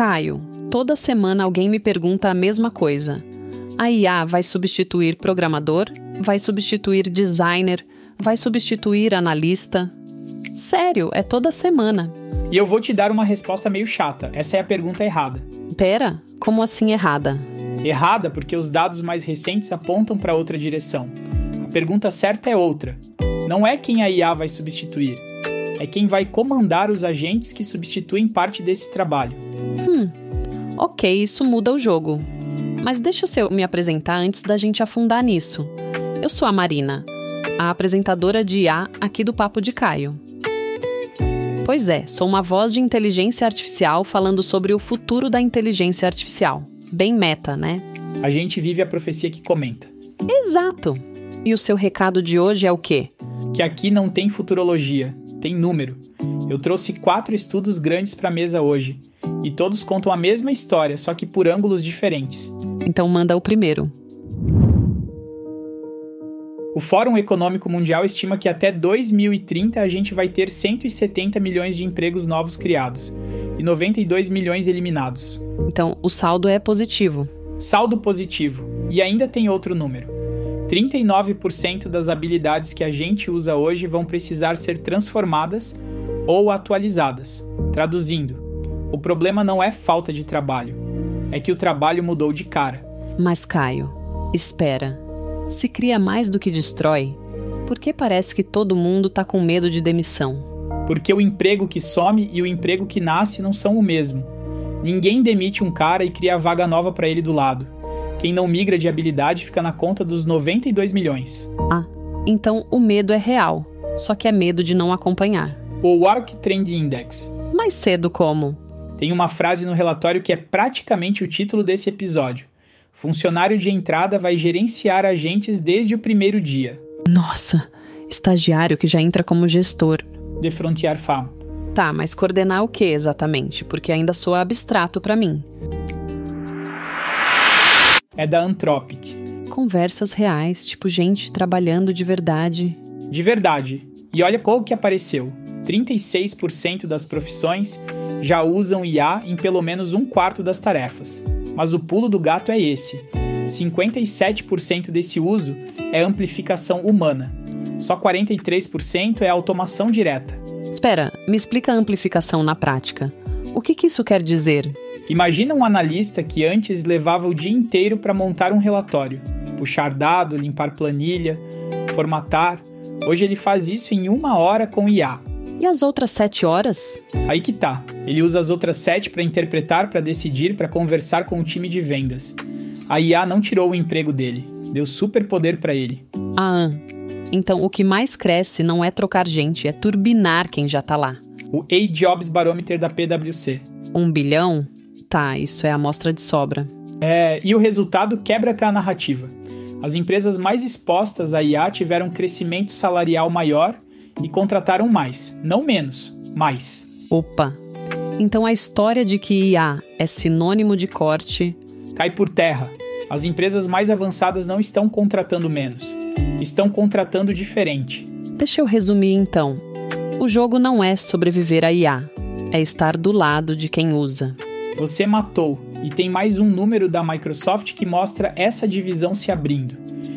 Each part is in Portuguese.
Caio, toda semana alguém me pergunta a mesma coisa. A IA vai substituir programador? Vai substituir designer? Vai substituir analista? Sério, é toda semana. E eu vou te dar uma resposta meio chata. Essa é a pergunta errada. Pera, como assim errada? Errada porque os dados mais recentes apontam para outra direção. A pergunta certa é outra. Não é quem a IA vai substituir. É quem vai comandar os agentes que substituem parte desse trabalho. Ok, isso muda o jogo. Mas deixa eu me apresentar antes da gente afundar nisso. Eu sou a Marina, a apresentadora de IA aqui do Papo de Caio. Pois é, sou uma voz de inteligência artificial falando sobre o futuro da inteligência artificial. Bem meta, né? A gente vive a profecia que comenta. Exato! E o seu recado de hoje é o quê? Que aqui não tem futurologia, tem número. Eu trouxe 4 estudos grandes para a mesa hoje. E todos contam a mesma história, só que por ângulos diferentes. Então manda o primeiro. O Fórum Econômico Mundial estima que até 2030 a gente vai ter 170 milhões de empregos novos criados e 92 milhões eliminados. Então, o saldo é positivo. Saldo positivo. E ainda tem outro número. 39% das habilidades que a gente usa hoje vão precisar ser transformadas ou atualizadas. Traduzindo, o problema não é falta de trabalho, é que o trabalho mudou de cara. Mas, Caio, espera. Se cria mais do que destrói, por que parece que todo mundo tá com medo de demissão? Porque o emprego que some e o emprego que nasce não são o mesmo. Ninguém demite um cara e cria vaga nova para ele do lado. Quem não migra de habilidade fica na conta dos 92 milhões. Ah, então o medo é real, só que é medo de não acompanhar. O Work Trend Index. Mais cedo como? Tem uma frase no relatório que é praticamente o título desse episódio. Funcionário de entrada vai gerenciar agentes desde o primeiro dia. Nossa, estagiário que já entra como gestor. The Frontier Farm. Tá, mas coordenar o que exatamente? Porque ainda soa abstrato pra mim. É da Anthropic. Conversas reais, tipo gente trabalhando de verdade. De verdade. E olha qual que apareceu. 36% das profissões já usam IA em pelo menos 1/4 das tarefas. Mas o pulo do gato é esse. 57% desse uso é amplificação humana. Só 43% é automação direta. Espera, me explica a amplificação na prática. O que isso quer dizer? Imagina um analista que antes levava o dia inteiro para montar um relatório. Puxar dado, limpar planilha, formatar. Hoje ele faz isso em 1 hora com IA. E as outras 7 horas? Aí que tá. Ele usa as outras 7 para interpretar, para decidir, para conversar com o time de vendas. A IA não tirou o emprego dele. Deu super poder para ele. Ah, então o que mais cresce não é trocar gente, é turbinar quem já tá lá. O A-Jobs Barometer da PwC. 1 bilhão? Tá, isso é amostra de sobra. E o resultado quebra com a narrativa. As empresas mais expostas à IA tiveram crescimento salarial maior e contrataram mais, não menos, mais. Opa! Então a história de que IA é sinônimo de corte... cai por terra. As empresas mais avançadas não estão contratando menos. Estão contratando diferente. Deixa eu resumir então. O jogo não é sobreviver à IA. É estar do lado de quem usa. Você matou. E tem mais um número da Microsoft que mostra essa divisão se abrindo.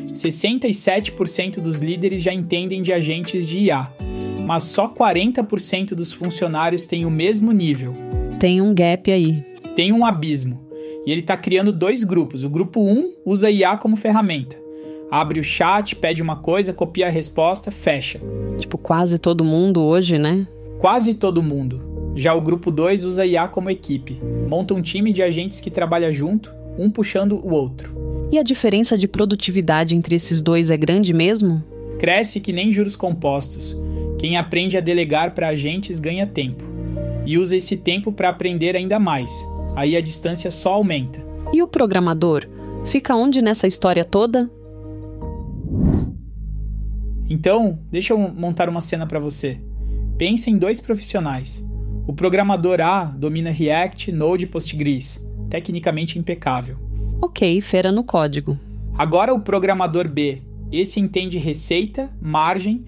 67% dos líderes já entendem de agentes de IA, mas só 40% dos funcionários têm o mesmo nível. Tem um gap aí. Tem um abismo. E ele está criando 2 grupos. O grupo 1 usa IA como ferramenta. Abre o chat, pede uma coisa, copia a resposta, fecha. Tipo, quase todo mundo hoje, né? Quase todo mundo. Já o grupo 2 usa IA como equipe. Monta um time de agentes que trabalha junto, um puxando o outro. E a diferença de produtividade entre esses dois é grande mesmo? Cresce que nem juros compostos. Quem aprende a delegar para agentes ganha tempo. E usa esse tempo para aprender ainda mais. Aí a distância só aumenta. E o programador? Fica onde nessa história toda? Então, deixa eu montar uma cena para você. Pense em 2 profissionais. O programador A domina React, Node e Postgres, tecnicamente impecável. Ok, fera no código. Agora o programador B, esse entende receita, margem,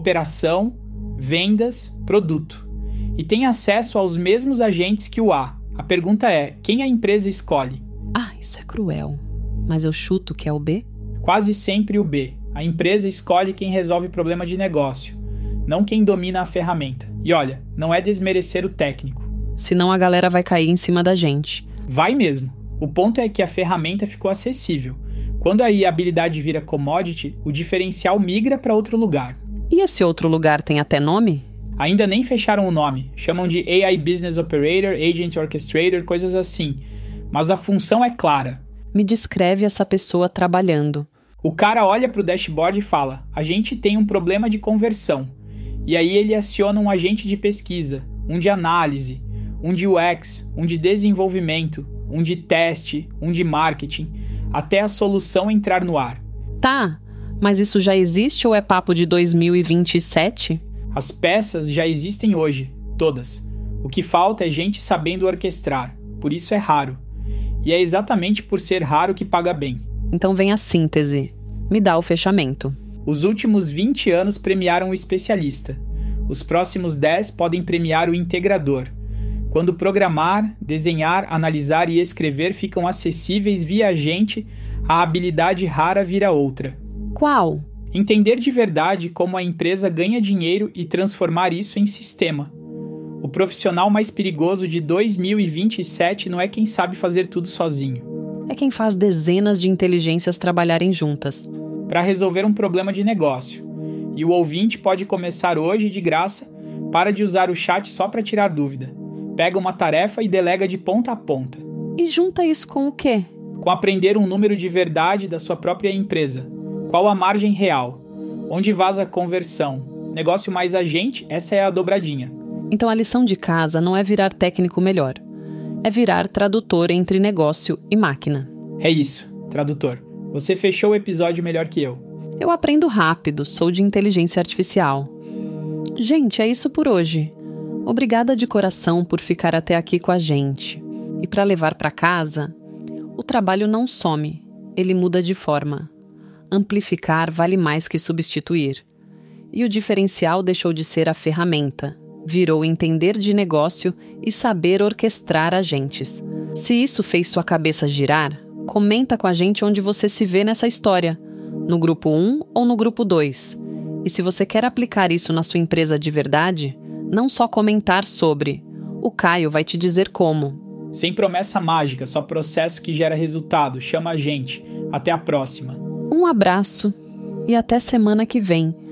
operação, vendas, produto. E tem acesso aos mesmos agentes que o A, A pergunta é, quem a empresa escolhe? Ah, isso é cruel. Mas eu chuto que é o B? Quase sempre o B. A empresa escolhe quem resolve problema de negócio, não quem domina a ferramenta. E olha, não é desmerecer o técnico. Senão a galera vai cair em cima da gente. Vai mesmo. O ponto é que a ferramenta ficou acessível. Quando aí a habilidade vira commodity, o diferencial migra para outro lugar. E esse outro lugar tem até nome? Ainda nem fecharam o nome. Chamam de AI Business Operator, Agent Orchestrator, coisas assim. Mas a função é clara. Me descreve essa pessoa trabalhando. O cara olha para o dashboard e fala, a gente tem um problema de conversão. E aí ele aciona um agente de pesquisa, um de análise, um de UX, um de desenvolvimento, um de teste, um de marketing, até a solução entrar no ar. Tá, mas isso já existe ou é papo de 2027? As peças já existem hoje, todas. O que falta é gente sabendo orquestrar, por isso é raro. E é exatamente por ser raro que paga bem. Então vem a síntese. Me dá o fechamento. Os últimos 20 anos premiaram o especialista. Os próximos 10 podem premiar o integrador. Quando programar, desenhar, analisar e escrever ficam acessíveis via gente, a habilidade rara vira outra. Qual? Entender de verdade como a empresa ganha dinheiro e transformar isso em sistema. O profissional mais perigoso de 2027 não é quem sabe fazer tudo sozinho. É quem faz dezenas de inteligências trabalharem juntas. Para resolver um problema de negócio. E o ouvinte pode começar hoje de graça, para de usar o chat só para tirar dúvida. Pega uma tarefa e delega de ponta a ponta. E junta isso com o quê? Com aprender um número de verdade da sua própria empresa. Qual a margem real? Onde vaza a conversão? Negócio mais agente, essa é a dobradinha. Então a lição de casa não é virar técnico melhor. É virar tradutor entre negócio e máquina. É isso, tradutor. Você fechou o episódio melhor que eu. Eu aprendo rápido, sou de inteligência artificial. Gente, é isso por hoje. Obrigada de coração por ficar até aqui com a gente. E para levar para casa, o trabalho não some, ele muda de forma. Amplificar vale mais que substituir. E o diferencial deixou de ser a ferramenta. Virou entender de negócio e saber orquestrar agentes. Se isso fez sua cabeça girar, comenta com a gente onde você se vê nessa história, no grupo 1 ou no grupo 2. E se você quer aplicar isso na sua empresa de verdade, não só comentar sobre, o Caio vai te dizer como. Sem promessa mágica, só processo que gera resultado. Chama a gente. Até a próxima. Um abraço e até semana que vem,